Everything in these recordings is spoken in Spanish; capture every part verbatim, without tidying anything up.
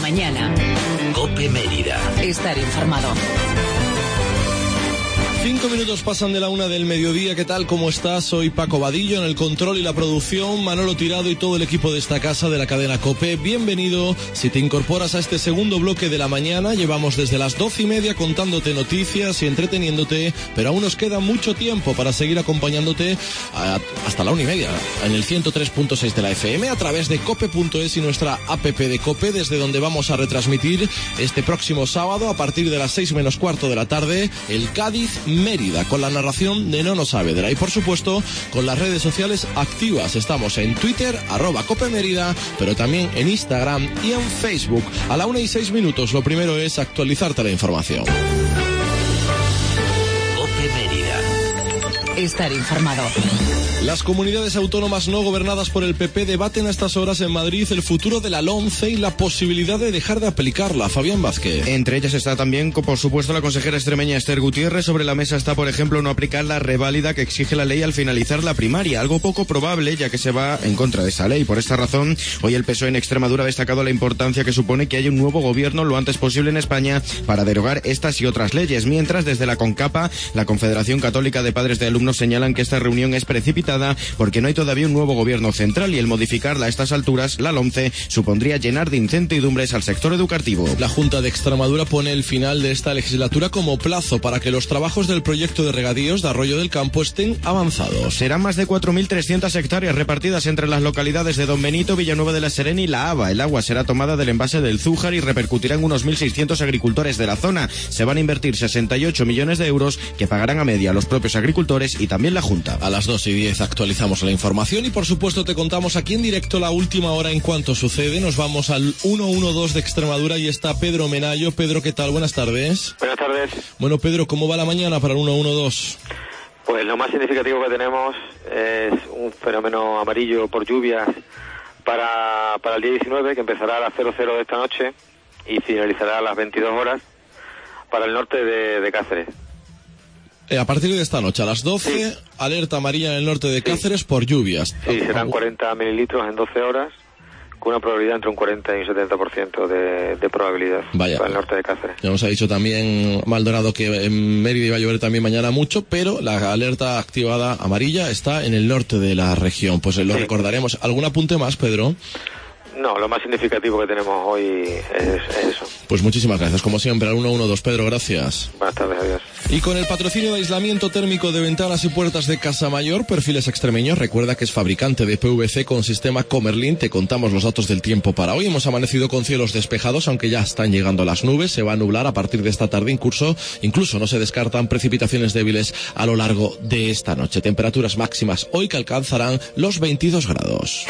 mañana. COPE Mérida. Estar informado. Cinco minutos pasan de la una del mediodía. ¿Qué tal? ¿Cómo estás? Soy Paco Vadillo en el control y la producción, Manolo Tirado y todo el equipo de esta casa de la cadena COPE. Bienvenido. Si te incorporas a este segundo bloque de la mañana, llevamos desde las doce y media contándote noticias y entreteniéndote, pero aún nos queda mucho tiempo para seguir acompañándote a, hasta la una y media en el ciento tres punto seis de la F M a través de cope punto es y nuestra app de COPE, desde donde vamos a retransmitir este próximo sábado a partir de las seis menos cuarto de la tarde el Cádiz Mérida, con la narración de Nono Saavedra y por supuesto con las redes sociales activas. Estamos en Twitter, arroba Cope Mérida, pero también en Instagram y en Facebook. A la una y seis minutos, lo primero es actualizarte la información. COPE Mérida. Estar informado. Las comunidades autónomas no gobernadas por el P P debaten a estas horas en Madrid el futuro de la LOMCE y la posibilidad de dejar de aplicarla. Fabián Vázquez. Entre ellas está también, por supuesto, la consejera extremeña Esther Gutiérrez. Sobre la mesa está, por ejemplo, no aplicar la reválida que exige la ley al finalizar la primaria, algo poco probable ya que se va en contra de esa ley. Por esta razón, hoy el P S O E en Extremadura ha destacado la importancia que supone que haya un nuevo gobierno lo antes posible en España para derogar estas y otras leyes. Mientras, desde la CONCAPA, la Confederación Católica de Padres de Alumnos, señalan que esta reunión es precipitada porque no hay todavía un nuevo gobierno central y el modificarla a estas alturas, la LOMCE, supondría llenar de incertidumbres al sector educativo. La Junta de Extremadura pone el final de esta legislatura como plazo para que los trabajos del proyecto de regadíos de Arroyo del Campo estén avanzados. Serán más de cuatro mil trescientas hectáreas repartidas entre las localidades de Don Benito, Villanueva de la Serena y La Haba. El agua será tomada del envase del Zújar y repercutirá en unos mil seiscientos agricultores de la zona. Se van a invertir sesenta y ocho millones de euros que pagarán a media los propios agricultores y también la Junta. A las dos y diez actualizamos la información y por supuesto te contamos aquí en directo la última hora en cuanto sucede. Nos vamos al ciento doce de Extremadura y está Pedro Menayo. Pedro, ¿qué tal? Buenas tardes. Buenas tardes. Bueno, Pedro, ¿cómo va la mañana para el ciento doce? Pues lo más significativo que tenemos es un fenómeno amarillo por lluvias para, para el día diecinueve, que empezará a las cero cero de esta noche y finalizará a las veintidós horas para el norte de, de Cáceres. Eh, a partir de esta noche, a las doce, sí. Alerta amarilla en el norte de Cáceres sí. por lluvias. Sí, serán cuarenta mililitros en doce horas, con una probabilidad entre un cuarenta y un setenta por ciento de, de probabilidad. Vaya. Para el norte de Cáceres. Ya nos ha dicho también Maldonado que en Mérida iba a llover también mañana mucho, pero la alerta activada amarilla está en el norte de la región. Pues lo sí. recordaremos. ¿Algún apunte más, Pedro? No, lo más significativo que tenemos hoy es, es eso. Pues muchísimas gracias, como siempre, al ciento doce. Pedro, gracias. Buenas tardes, adiós. Y con el patrocinio de aislamiento térmico de ventanas y puertas de Casamayor, Perfiles Extremeños, recuerda que es fabricante de P V C con sistema Comerlin. Te contamos los datos del tiempo para hoy. Hemos amanecido con cielos despejados, aunque ya están llegando las nubes. Se va a nublar a partir de esta tarde en curso. Incluso no se descartan precipitaciones débiles a lo largo de esta noche. Temperaturas máximas hoy que alcanzarán los veintidós grados.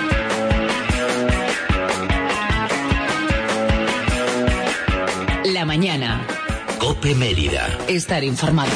La mañana. COPE Mérida. Estar informado.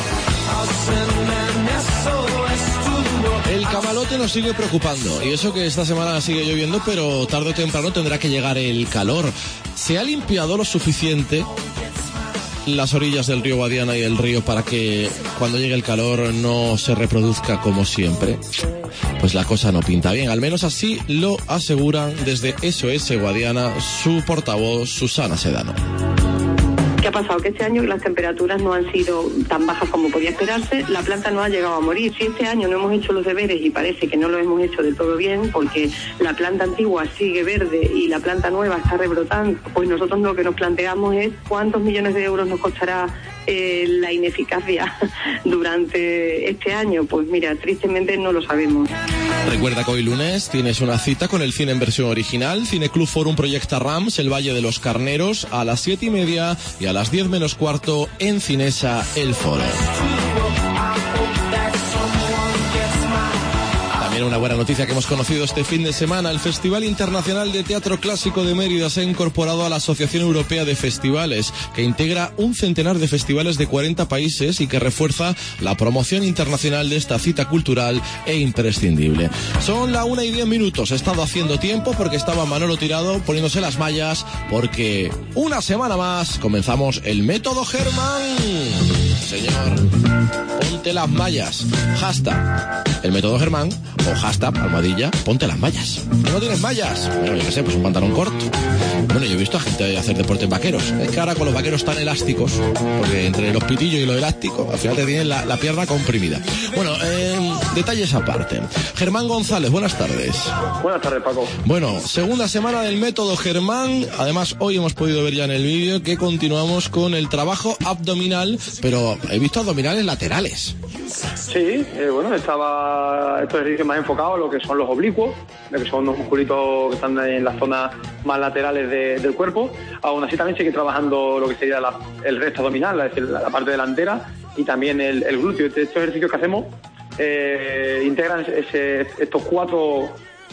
El camalote nos sigue preocupando, y eso que esta semana sigue lloviendo, pero tarde o temprano tendrá que llegar el calor. ¿Se ha limpiado lo suficiente las orillas del río Guadiana y el río para que cuando llegue el calor no se reproduzca como siempre? Pues la cosa no pinta bien, al menos así lo aseguran desde S O S Guadiana su portavoz Susana Sedano. ¿Qué ha pasado? Que este año las temperaturas no han sido tan bajas como podía esperarse, la planta no ha llegado a morir. Si este año no hemos hecho los deberes y parece que no lo hemos hecho del todo bien, porque la planta antigua sigue verde y la planta nueva está rebrotando, pues nosotros lo que nos planteamos es cuántos millones de euros nos costará eh, la ineficacia durante este año. Pues mira, tristemente no lo sabemos. Recuerda que hoy lunes tienes una cita con el cine en versión original. Cineclub Forum proyecta Rams, El Valle de los Carneros, a las siete y media y a las diez menos cuarto en Cinesa El Foro. También una buena noticia que hemos conocido este fin de semana. El Festival Internacional de Teatro Clásico de Mérida se ha incorporado a la Asociación Europea de Festivales, que integra un centenar de festivales de cuarenta países y que refuerza la promoción internacional de esta cita cultural e imprescindible. Son la una y diez minutos. He estado haciendo tiempo porque estaba Manolo Tirado poniéndose las mallas, porque una semana más comenzamos el Método Germán. Señor, ponte ponte las mallas. Hashtag el método Germán o hashtag almohadilla ponte las mallas. ¿Que no tienes mallas? Bueno, yo qué sé, pues un pantalón corto. Bueno, yo he visto a gente hacer deportes vaqueros. Es que ahora con los vaqueros tan elásticos, porque entre los pitillos y los elásticos, al final te tienen la, la pierna comprimida. Bueno, eh, detalles aparte. Germán González, buenas tardes. Buenas tardes, Paco. Bueno, segunda semana del método Germán. Además, hoy hemos podido ver ya en el vídeo que continuamos con el trabajo abdominal, pero he visto abdominales laterales. Sí, eh, bueno, estaba estos ejercicios más enfocados en lo que son los oblicuos, lo que son los musculitos que están en las zonas más laterales de, del cuerpo. Aún así también sigue trabajando lo que sería la, el resto abdominal, es decir, la, la parte delantera y también el, el glúteo. Estos ejercicios que hacemos eh, integran ese, estos cuatro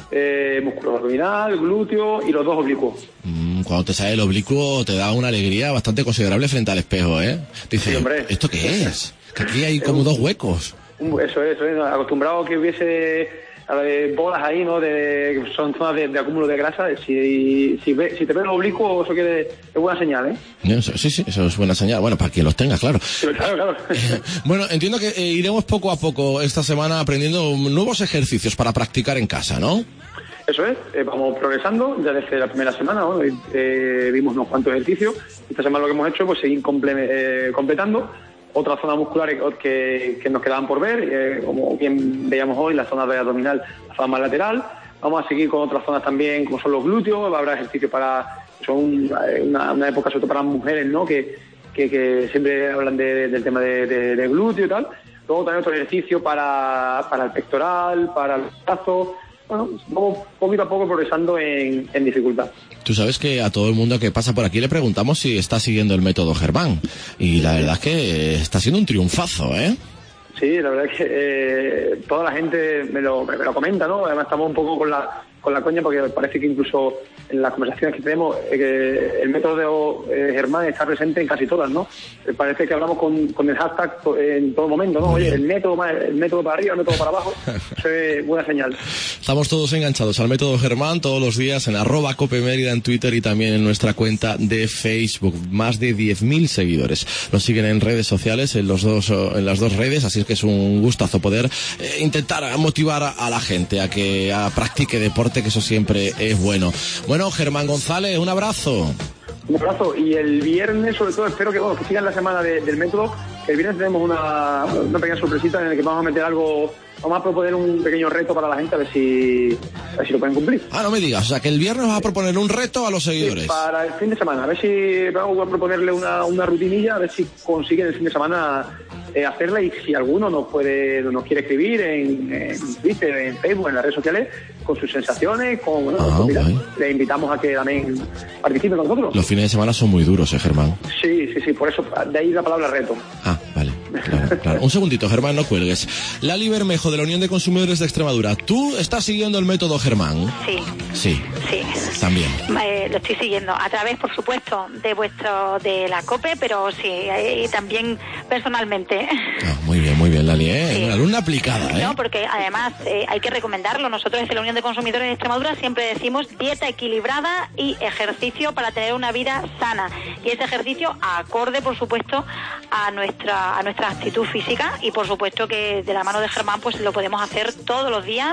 eh, músculos, abdominal, glúteo y los dos oblicuos. Mm, cuando te sale el oblicuo te da una alegría bastante considerable frente al espejo, ¿eh? Dices, Sí, hombre. ¿esto qué es? Que aquí hay como dos huecos. Eso es, eso es. Acostumbrado a que hubiese eh, bolas ahí, ¿no? De, que son zonas de, de acúmulo de grasa. Si, si, ve, si te ves el oblicuo, eso quiere, es buena señal, ¿eh? Sí, sí, eso es buena señal. Bueno, para quien los tenga, claro. Sí, claro, claro. Bueno, entiendo que eh, iremos poco a poco esta semana aprendiendo nuevos ejercicios para practicar en casa, ¿no? Eso es, eh, vamos progresando ya desde la primera semana, ¿no? eh, vimos unos cuantos ejercicios. Esta semana lo que hemos hecho es pues, seguir comple eh, completando otras zonas musculares que, que nos quedaban por ver, eh, como bien veíamos hoy, la zona de abdominal, la zona más lateral. Vamos a seguir con otras zonas también, como son los glúteos. Habrá ejercicios para, son una, una época sobre todo para mujeres, ¿no? Que, que, que siempre hablan de, del tema de, de, de glúteo y tal. Luego también otro ejercicio para, para el pectoral, para el brazo. Bueno, vamos poquito a poco progresando en, en dificultad. Tú sabes que a todo el mundo que pasa por aquí le preguntamos si está siguiendo el método Germán. Y la verdad es que está siendo un triunfazo, ¿eh? Sí, la verdad es que eh, toda la gente me lo, me lo comenta, ¿no? Además estamos un poco con la con la coña porque parece que incluso en las conversaciones que tenemos eh, que el método de eh, Germán está presente en casi todas, ¿no? Eh, parece que hablamos con, con el hashtag to, en todo momento, ¿no? Oye, el método, el método para arriba, el método para abajo, eso es buena señal. Estamos todos enganchados al método Germán todos los días en arroba Cope Mérida en Twitter y también en nuestra cuenta de Facebook. Más de diez mil seguidores. Nos siguen en redes sociales, en los dos, en las dos redes, así es que es un gustazo poder eh, intentar motivar a, a la gente a que a practique deporte, que eso siempre es bueno. Bueno, Germán González, un abrazo. Un abrazo. Y el viernes, sobre todo, espero que, bueno, que sigan la semana de, del método. Que el viernes tenemos una, una pequeña sorpresita en la que vamos a meter algo. Vamos a proponer un pequeño reto para la gente, a ver si, a ver si lo pueden cumplir. Ah, no me digas, o sea, que el viernes vas a proponer un reto a los seguidores. Sí, para el fin de semana, a ver si vamos a proponerle una, una rutinilla, a ver si consiguen el fin de semana eh, hacerla, y si alguno nos puede, nos quiere escribir en, en Twitter, en Facebook, en las redes sociales, con sus sensaciones, con, bueno, ah, pues, mira, guay. le invitamos a que también participen con nosotros. Los fines de semana son muy duros, ¿eh, Germán? Sí, sí, sí, por eso, de ahí la palabra reto. Ah, vale, claro, claro. Un segundito, Germán, no cuelgues. Lali Bermejo, de la Unión de Consumidores de Extremadura. ¿Tú estás siguiendo el método Germán? Sí. Sí. Sí. También. Eh, lo estoy siguiendo a través, por supuesto, de vuestro, de la COPE, pero sí, eh, también personalmente. Ah, muy bien, muy bien, Lali, ¿eh? Sí. Una alumna aplicada, ¿eh? No, porque además eh, hay que recomendarlo. Nosotros desde la Unión de Consumidores de Extremadura siempre decimos dieta equilibrada y ejercicio para tener una vida sana. Y ese ejercicio acorde, por supuesto, a nuestra a nuestra actitud física, y por supuesto que de la mano de Germán pues lo podemos hacer todos los días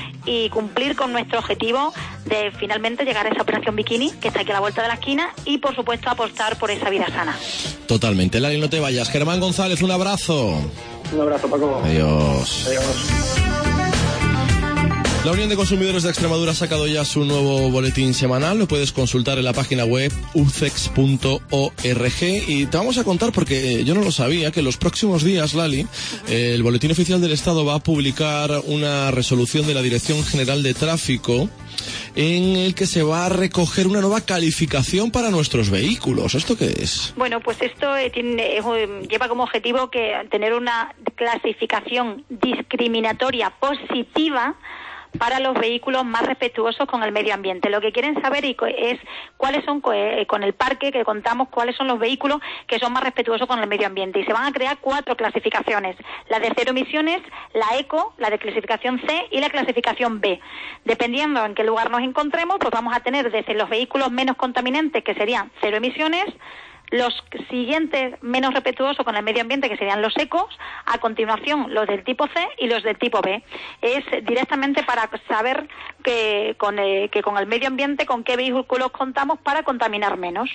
y cumplir con nuestro objetivo de finalmente llegar a esa operación bikini que está aquí a la vuelta de la esquina, y por supuesto apostar por esa vida sana. Totalmente. Lali, no te vayas. Germán González, un abrazo. Un abrazo, Paco. Adiós. Adiós. La Unión de Consumidores de Extremadura ha sacado ya su nuevo boletín semanal. Lo puedes consultar en la página web u c e x punto org, y te vamos a contar, porque yo no lo sabía, que en los próximos días, Lali, eh, el Boletín Oficial del Estado va a publicar una resolución de la Dirección General de Tráfico en el que se va a recoger una nueva calificación para nuestros vehículos. ¿Esto qué es? Bueno, pues esto eh, tiene, eh, lleva como objetivo que tener una clasificación discriminatoria positiva para los vehículos más respetuosos con el medio ambiente. Lo que quieren saber es cuáles son, con el parque que contamos, cuáles son los vehículos que son más respetuosos con el medio ambiente. Y se van a crear cuatro clasificaciones: la de cero emisiones, la eco, la de clasificación C y la clasificación B. Dependiendo en qué lugar nos encontremos, pues vamos a tener desde los vehículos menos contaminantes, que serían cero emisiones, Los siguientes menos respetuosos con el medio ambiente, que serían los ecos, a continuación los del tipo C y los del tipo B. Es directamente para saber que con, eh, que con el medio ambiente, con qué vehículos contamos para contaminar menos.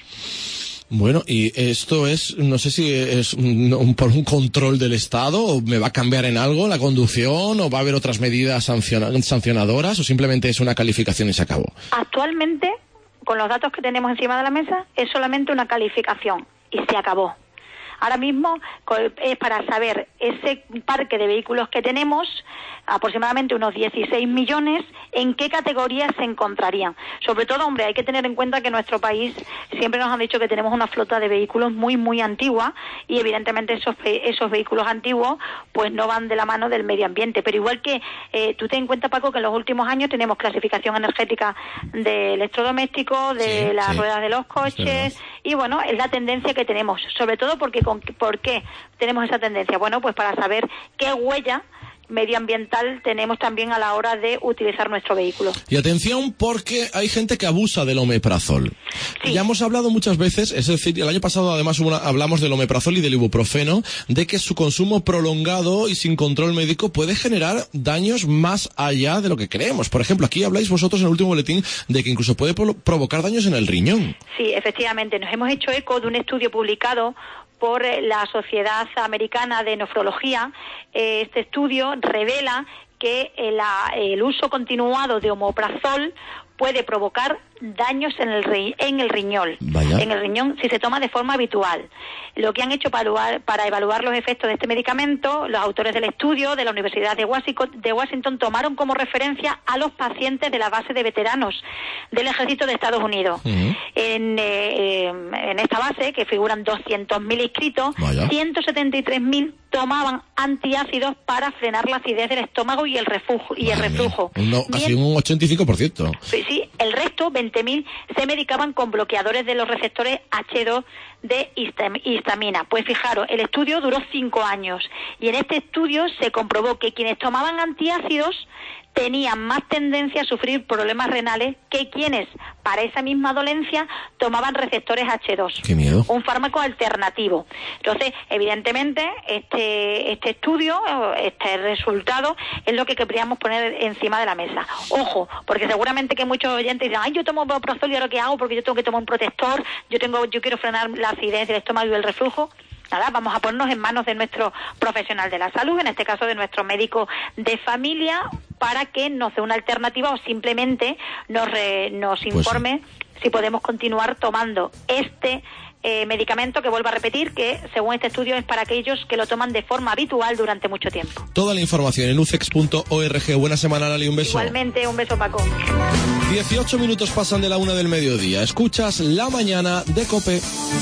Bueno, y esto es, no sé si es un, por un control del Estado, o me va a cambiar en algo la conducción, o va a haber otras medidas sanciona, sancionadoras, o simplemente es una calificación y se acabó. Actualmente, con los datos que tenemos encima de la mesa, es solamente una calificación y se acabó. Ahora mismo es para saber ese parque de vehículos que tenemos, aproximadamente unos dieciséis millones, en qué categorías se encontrarían. Sobre todo, hombre, hay que tener en cuenta que en nuestro país siempre nos han dicho que tenemos una flota de vehículos muy, muy antigua y evidentemente esos esos vehículos antiguos pues no van de la mano del medio ambiente. Pero igual que eh, tú ten en cuenta, Paco, que en los últimos años tenemos clasificación energética de electrodomésticos, de sí, las sí. ruedas de los coches, y bueno, es la tendencia que tenemos, sobre todo porque con, ¿por qué tenemos esa tendencia? Bueno, pues para saber qué huella medioambiental tenemos también a la hora de utilizar nuestro vehículo. Y atención, porque hay gente que abusa del omeprazol. Sí. Ya hemos hablado muchas veces, es decir, el año pasado además una, hablamos del omeprazol y del ibuprofeno, de que su consumo prolongado y sin control médico puede generar daños más allá de lo que creemos. Por ejemplo, aquí habláis vosotros en el último boletín de que incluso puede provocar daños en el riñón. Sí, efectivamente. Nos hemos hecho eco de un estudio publicado por la Sociedad Americana de Nefrología. Este estudio revela que el, el uso continuado de omeprazol puede provocar daños en el ri, en el riñón, Vaya. en el riñón si se toma de forma habitual. Lo que han hecho para evaluar, para evaluar los efectos de este medicamento, los autores del estudio de la Universidad de Washington, de Washington tomaron como referencia a los pacientes de la base de veteranos del Ejército de Estados Unidos. Uh-huh. En, eh, en esta base, que figuran doscientos mil inscritos, Vaya. ciento setenta y tres mil tomaban antiácidos para frenar la acidez del estómago y el reflujo. Y el reflujo. No, casi Bien, un ochenta y cinco por ciento. Sí, sí, el resto, veinte mil, se medicaban con bloqueadores de los receptores hache dos de histamina. Pues fijaros, el estudio duró cinco años y en este estudio se comprobó que quienes tomaban antiácidos tenían más tendencia a sufrir problemas renales que quienes, para esa misma dolencia, tomaban receptores hache dos. ¡Qué miedo! Un fármaco alternativo. Entonces, evidentemente, este este estudio, este resultado, es lo que queríamos poner encima de la mesa. Ojo, porque seguramente que muchos oyentes dirán, ay, yo tomo omeprazol y ahora qué hago porque yo tengo que tomar un protector, yo tengo yo quiero frenar la acidez del estómago y el reflujo. Nada, vamos a ponernos en manos de nuestro profesional de la salud, en este caso de nuestro médico de familia, para que nos dé una alternativa o simplemente nos, re, nos informe pues sí. si podemos continuar tomando este eh, medicamento, que vuelvo a repetir, que según este estudio es para aquellos que lo toman de forma habitual durante mucho tiempo. Toda la información en ucex punto org. Buena semana, Lali, un beso. Igualmente, un beso, Paco. dieciocho minutos pasan de la una del mediodía. Escuchas La Mañana de COPE.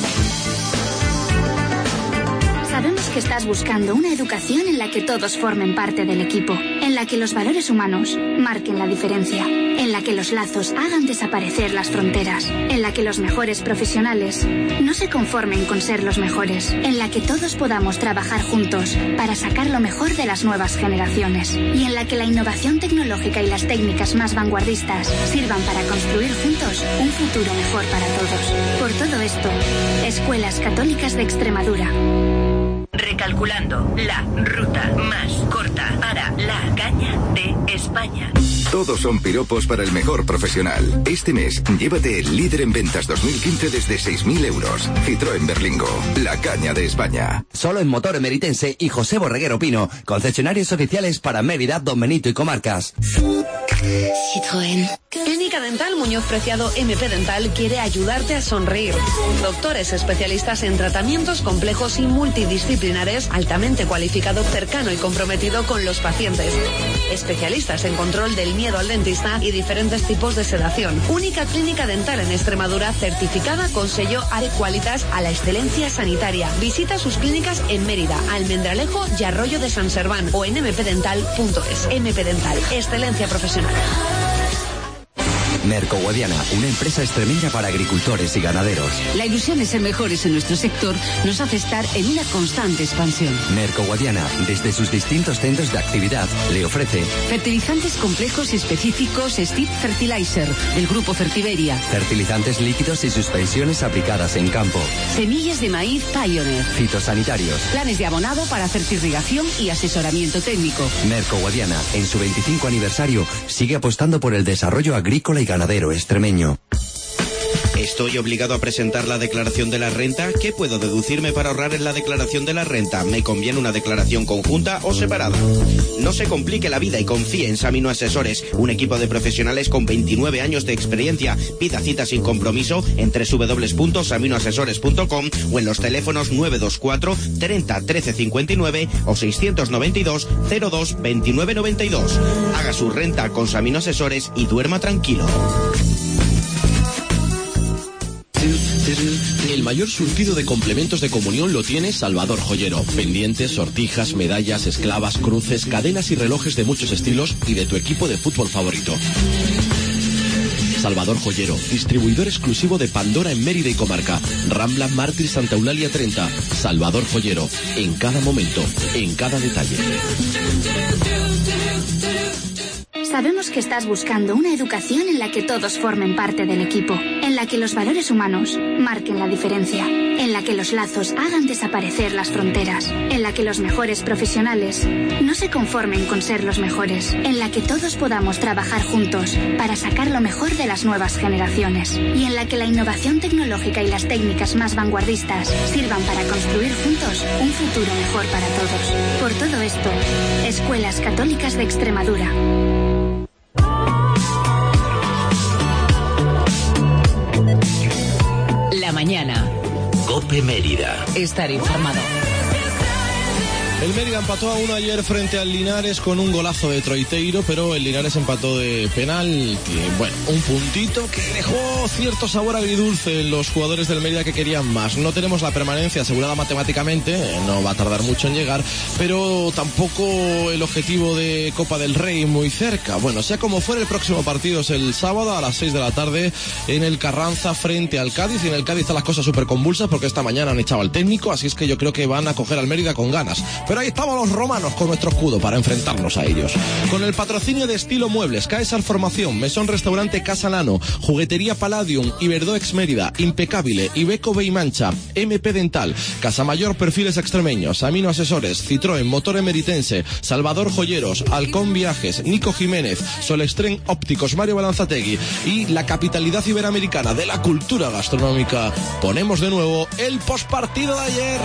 Sabemos que estás buscando una educación en la que todos formen parte del equipo, en la que los valores humanos marquen la diferencia, en la que los lazos hagan desaparecer las fronteras, en la que los mejores profesionales no se conformen con ser los mejores, en la que todos podamos trabajar juntos para sacar lo mejor de las nuevas generaciones y en la que la innovación tecnológica y las técnicas más vanguardistas sirvan para construir juntos un futuro mejor para todos. Por todo esto, Escuelas Católicas de Extremadura. Recalculando la ruta más corta para la caña de España. Todos son piropos para el mejor profesional. Este mes, llévate el líder en ventas dos mil quince desde seis mil euros. Citroën Berlingo, la caña de España. Solo en Motor Emeritense y José Borreguero Pino, concesionarios oficiales para Mérida, Don Benito y comarcas. Citroën. Clínica Dental Muñoz Preciado M P Dental quiere ayudarte a sonreír. Doctores especialistas en tratamientos complejos y multidisciplinares, altamente cualificado, cercano y comprometido con los pacientes. Especialistas en control del miedo al dentista y diferentes tipos de sedación. Única clínica dental en Extremadura certificada con sello Are Qualitas a la excelencia sanitaria. Visita sus clínicas en Mérida, Almendralejo y Arroyo de San Serván o en m p dental punto es. M P Dental, excelencia profesional. Merco Guadiana, una empresa extremeña para agricultores y ganaderos. La ilusión de ser mejores en nuestro sector nos hace estar en una constante expansión. Merco Guadiana, desde sus distintos centros de actividad, le ofrece fertilizantes complejos y específicos Steep Fertilizer, del grupo Fertiberia. Fertilizantes líquidos y suspensiones aplicadas en campo. Semillas de maíz Pioneer. Fitosanitarios. Planes de abonado para fertirrigación y asesoramiento técnico. Merco Guadiana, en su veinticinco aniversario, sigue apostando por el desarrollo agrícola y ganadero extremeño. ¿Estoy obligado a presentar la declaración de la renta? ¿Qué puedo deducirme para ahorrar en la declaración de la renta? ¿Me conviene una declaración conjunta o separada? No se complique la vida y confíe en Samino Asesores, un equipo de profesionales con veintinueve años de experiencia. Pida cita sin compromiso en doble u doble u doble u punto samino asesores punto com o en los teléfonos nueve dos cuatro, treinta, trece cincuenta y nueve o seiscientos noventa y dos, cero dos, veintinueve noventa y dos. Haga su renta con Samino Asesores y duerma tranquilo. El mayor surtido de complementos de comunión lo tiene Salvador Joyero. Pendientes, sortijas, medallas, esclavas, cruces, cadenas y relojes de muchos estilos y de tu equipo de fútbol favorito. Salvador Joyero, distribuidor exclusivo de Pandora en Mérida y comarca. Rambla, Mártir, Santa Eulalia treinta. Salvador Joyero, en cada momento, en cada detalle. Sabemos que estás buscando una educación en la que todos formen parte del equipo, en la que los valores humanos marquen la diferencia, en la que los lazos hagan desaparecer las fronteras, en la que los mejores profesionales no se conformen con ser los mejores, en la que todos podamos trabajar juntos para sacar lo mejor de las nuevas generaciones y en la que la innovación tecnológica y las técnicas más vanguardistas sirvan para construir juntos un futuro mejor para todos. Por todo esto, Escuelas Católicas de Extremadura. La mañana. COPE Mérida. Estar informado. El Mérida empató a uno ayer frente al Linares con un golazo de Troiteiro, pero el Linares empató de penalti. Bueno, un puntito que dejó cierto sabor agridulce en los jugadores del Mérida que querían más. No tenemos la permanencia asegurada matemáticamente, no va a tardar mucho en llegar, pero tampoco el objetivo de Copa del Rey muy cerca. Bueno, sea como fuera, el próximo partido es el sábado a las seis de la tarde en el Carranza frente al Cádiz, y en el Cádiz están las cosas súper convulsas porque esta mañana han echado al técnico, así es que yo creo que van a coger al Mérida con ganas. Pero ahí estamos los romanos con nuestro escudo para enfrentarnos a ellos. Con el patrocinio de Estilo Muebles, Caesar Formación, Mesón Restaurante Casa Nano, Juguetería Palladium, Iberdoex Mérida, Impecable, Ibeco Beimancha, M P Dental, Casamayor Perfiles Extremeños, Samino Asesores, Citroën, Motor Emeritense, Salvador Joyeros, Halcón Viajes, Nico Jiménez, Solestren Ópticos, Mario Balanzategui y la capitalidad iberoamericana de la cultura gastronómica. Ponemos de nuevo el postpartido de ayer.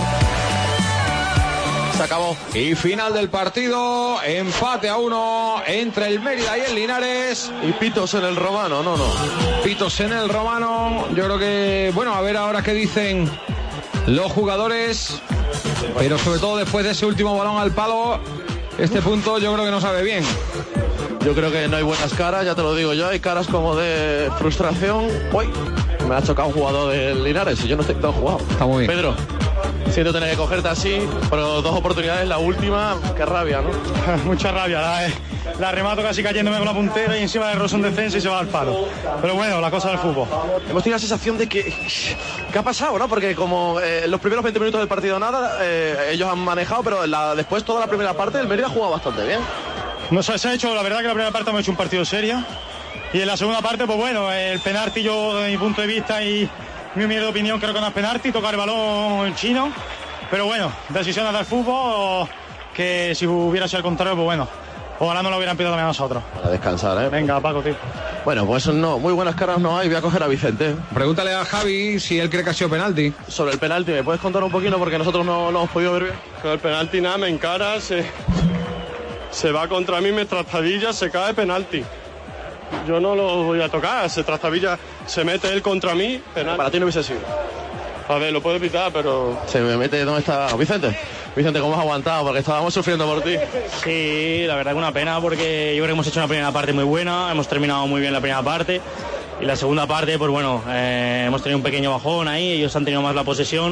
Se acabó. Y final del partido, empate a uno entre el Mérida y el Linares. Y pitos en el Romano, no, no. Pitos en el Romano. Yo creo que, bueno, a ver ahora qué dicen los jugadores. Pero sobre todo después de ese último balón al palo, este punto yo creo que no sabe bien. Yo creo que no hay buenas caras, ya te lo digo yo. Hay caras como de frustración. Uy, me ha chocado un jugador del Linares y yo no estoy tan jugado. Está muy bien. Pedro, siento tener que cogerte así, pero dos oportunidades, la última, qué rabia, ¿no? Mucha rabia, la, la remato casi cayéndome con la puntera y encima de Rosso en defensa y se va al palo. Pero bueno, la cosa del fútbol. Hemos tenido la sensación de que... ¿Qué ha pasado, no? Porque como eh, los primeros veinte minutos del partido nada, eh, ellos han manejado, pero la, después toda la primera parte el Mérida ha jugado bastante bien. No se ha hecho, la verdad que la primera parte hemos hecho un partido serio. Y en la segunda parte, pues bueno, el penalti yo, desde mi punto de vista y mi humilde opinión, creo que no es penalti, tocar el balón en chino. Pero bueno, decisiones del fútbol, que si hubiera sido al contrario, pues bueno, ojalá no lo hubieran pedido también a nosotros. Para descansar, ¿eh? Venga, Paco, tío. Bueno, pues no, muy buenas caras no hay, voy a coger a Vicente. Pregúntale a Javi si él cree que ha sido penalti. Sobre el penalti, ¿me puedes contar un poquito? Porque nosotros no lo hemos podido ver bien. Con el penalti nada, me encara, se, se va contra mí, me trastabilla, se cae penalti. Yo no lo voy a tocar, se trastabilla, se mete él contra mí, penalti. Para ti no hubiese sido. A ver, lo puedo evitar, pero... Se me mete... ¿Dónde está Vicente? Vicente, ¿cómo has aguantado? Porque estábamos sufriendo por ti. Sí, la verdad que una pena porque yo creo que hemos hecho una primera parte muy buena, hemos terminado muy bien la primera parte y la segunda parte, pues bueno, eh, hemos tenido un pequeño bajón ahí, ellos han tenido más la posesión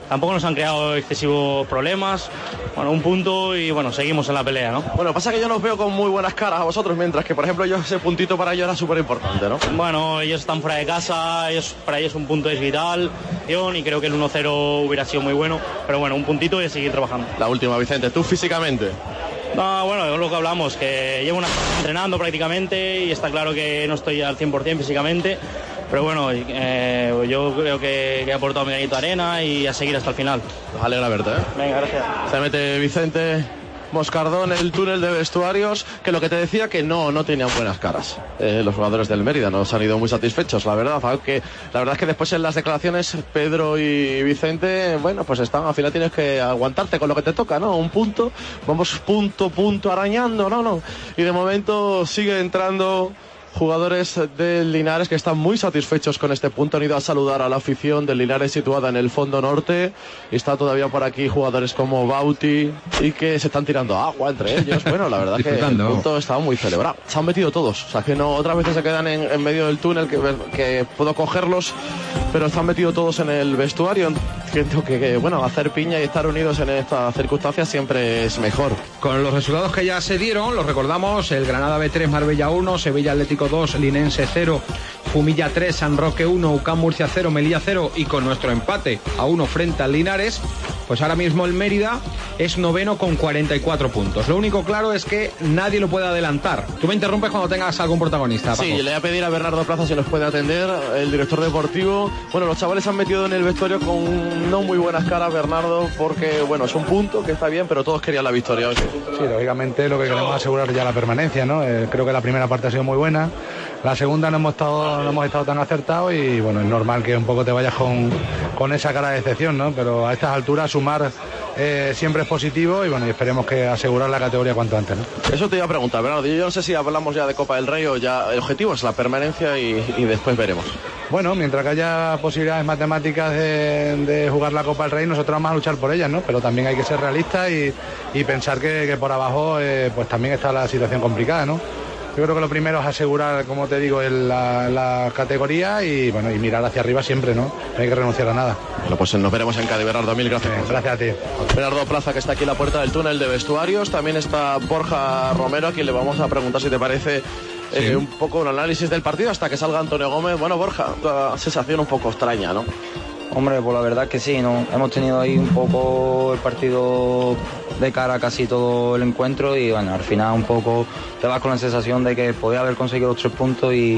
tampoco nos han creado excesivos problemas. Bueno, un punto y bueno, seguimos en la pelea, ¿no? Bueno, pasa que yo no os veo con muy buenas caras a vosotros, mientras que, por ejemplo, yo ese puntito para ellos era súper importante, ¿no? Bueno, ellos están fuera de casa, ellos, para ellos un punto es vital, y creo que el uno cero hubiera sido muy bueno, pero bueno, un puntito y a seguir trabajando. La última, Vicente, ¿tú físicamente? No, bueno, es lo que hablamos, que llevo una semana entrenando prácticamente y está claro que no estoy al cien por ciento físicamente, pero bueno, eh, yo creo que, que he aportado mi granito de arena y a seguir hasta el final. Nos alegra verte, ¿eh? Venga, gracias. Se mete Vicente Moscardón en el túnel de vestuarios, que lo que te decía que no, no tenían buenas caras. Eh, los jugadores del Mérida no se han ido muy satisfechos, la verdad, aunque la verdad es que después en las declaraciones Pedro y Vicente, bueno, pues están, al final tienes que aguantarte con lo que te toca, ¿no? Un punto, vamos punto, punto arañando, no, no. Y de momento sigue entrando jugadores del Linares que están muy satisfechos con este punto. Han ido a saludar a la afición del Linares situada en el fondo norte. Y está todavía por aquí jugadores como Bauti y que se están tirando agua entre ellos. Bueno, la verdad que el punto está muy celebrado. Se han metido todos. O sea que no, otras veces se quedan en, en medio del túnel que, que puedo cogerlos, pero están metidos todos en el vestuario. Entiendo que, que, bueno, hacer piña y estar unidos en estas circunstancias siempre es mejor. Con los resultados que ya se dieron, los recordamos: el Granada B tres, Marbella uno, Sevilla Atlético dos, Linense cero, Fumilla tres, San Roque uno, U C A M Murcia cero, Melilla cero, y con nuestro empate a uno frente al Linares, pues ahora mismo el Mérida es noveno con cuarenta y cuatro puntos. Lo único claro es que nadie lo puede adelantar. Tú me interrumpes cuando tengas algún protagonista, Paco. Sí, le voy a pedir a Bernardo Plaza si nos puede atender, el director deportivo. Bueno, los chavales se han metido en el vestuario con no muy buenas caras, Bernardo, porque bueno, es un punto que está bien, pero todos querían la victoria hoy. Sí, lógicamente lo que queremos es asegurar ya la permanencia, ¿no? Eh, creo que la primera parte ha sido muy buena. La segunda no hemos estado, no hemos estado tan acertados y bueno, es normal que un poco te vayas con, con esa cara de decepción, ¿no? Pero a estas alturas sumar eh, siempre es positivo y bueno, y esperemos que asegurar la categoría cuanto antes, ¿no? Eso te iba a preguntar, Bernardo. Yo no sé si hablamos ya de Copa del Rey o ya el objetivo es la permanencia y, y después veremos. Bueno, mientras que haya posibilidades matemáticas de, de jugar la Copa del Rey, nosotros vamos a luchar por ellas, ¿no? Pero también hay que ser realistas y, y pensar que, que por abajo eh, pues también está la situación complicada, ¿no? Yo creo que lo primero es asegurar, como te digo, el, la, la categoría y bueno, y mirar hacia arriba siempre, ¿no? No hay que renunciar a nada. Bueno, pues nos veremos en Cádiz, Bernardo. Mil gracias. Bien, gracias a ti. Bernardo Plaza, que está aquí en la puerta del túnel de vestuarios. También está Borja Romero, a quien le vamos a preguntar si te parece sí. eh, un poco un análisis del partido hasta que salga Antonio Gómez. Bueno, Borja, una sensación un poco extraña, ¿no? Hombre, pues la verdad es que sí, ¿no? Hemos tenido ahí un poco el partido de cara casi todo el encuentro y bueno, al final un poco te vas con la sensación de que podía haber conseguido los tres puntos y,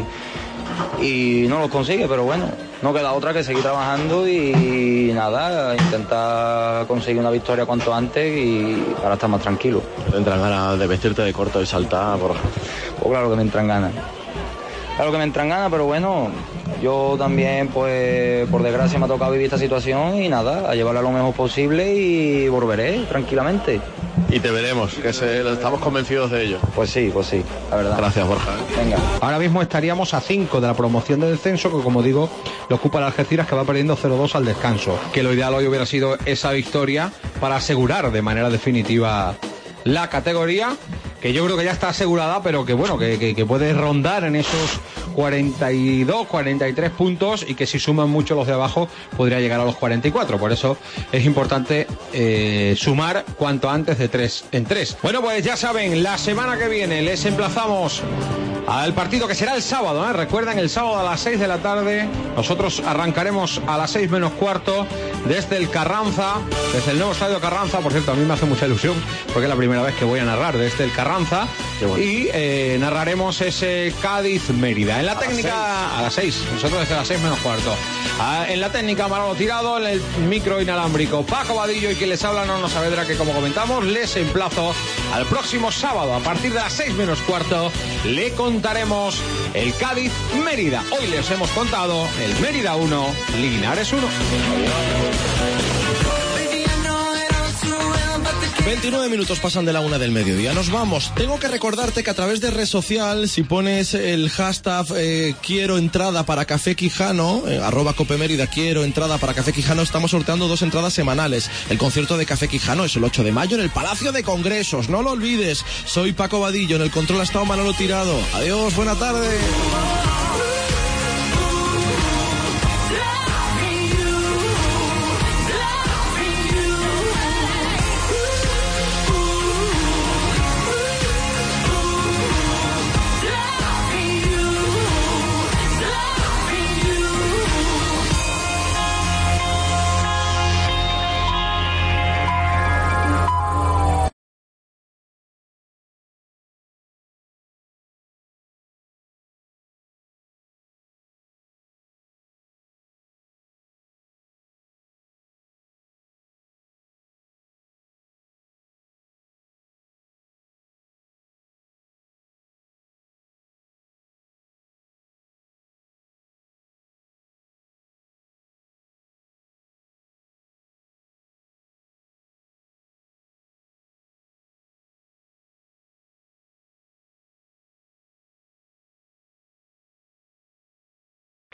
y no los consigue, pero bueno, no queda otra que seguir trabajando y nada, intentar conseguir una victoria cuanto antes y para estar más tranquilo. ¿Te entran ganas de vestirte de corto y saltar, Borja? Pues claro que me entran ganas. Claro que me entran ganas, pero bueno, yo también, pues, por desgracia me ha tocado vivir esta situación y nada, a llevarla lo mejor posible y volveré tranquilamente. Y te veremos, que se, estamos convencidos de ello. Pues sí, pues sí, la verdad. Gracias, Borja. Venga. Ahora mismo estaríamos a cinco de la promoción de descenso, que como digo, lo ocupa el Algeciras, que va perdiendo cero dos al descanso. Que lo ideal hoy hubiera sido esa victoria para asegurar de manera definitiva la categoría, que yo creo que ya está asegurada, pero que bueno, que, que, que puede rondar en esos cuarenta y dos, cuarenta y tres puntos y que si suman mucho los de abajo podría llegar a los cuarenta y cuatro. Por eso es importante eh, sumar cuanto antes de tres en tres. Bueno, pues ya saben, la semana que viene les emplazamos al partido que será el sábado, ¿eh? Recuerden, el sábado a las seis de la tarde. Nosotros arrancaremos a las seis menos cuarto desde el Carranza, desde el nuevo estadio Carranza. Por cierto, a mí me hace mucha ilusión porque es la primera vez que voy a narrar desde el Carranza. Bueno. Y eh, narraremos ese Cádiz-Mérida. En la a técnica las a las seis, nosotros desde las seis menos cuarto. Ah, en la técnica Manolo Tirado, en el micro inalámbrico Paco Vadillo y quien les habla Nono Saavedra, que como comentamos les emplazo al próximo sábado a partir de las seis menos cuarto. Le contaremos el Cádiz-Mérida. Hoy les hemos contado el Mérida uno, Linares uno. veintinueve minutos pasan de la una del mediodía. Nos vamos. Tengo que recordarte que a través de red social, si pones el hashtag eh, quiero entrada para Café Quijano, eh, arroba Cope Mérida, quiero entrada para Café Quijano, estamos sorteando dos entradas semanales. El concierto de Café Quijano es el ocho de mayo en el Palacio de Congresos. No lo olvides. Soy Paco Vadillo. En el control ha estado Manolo Tirado. Adiós, buena tarde.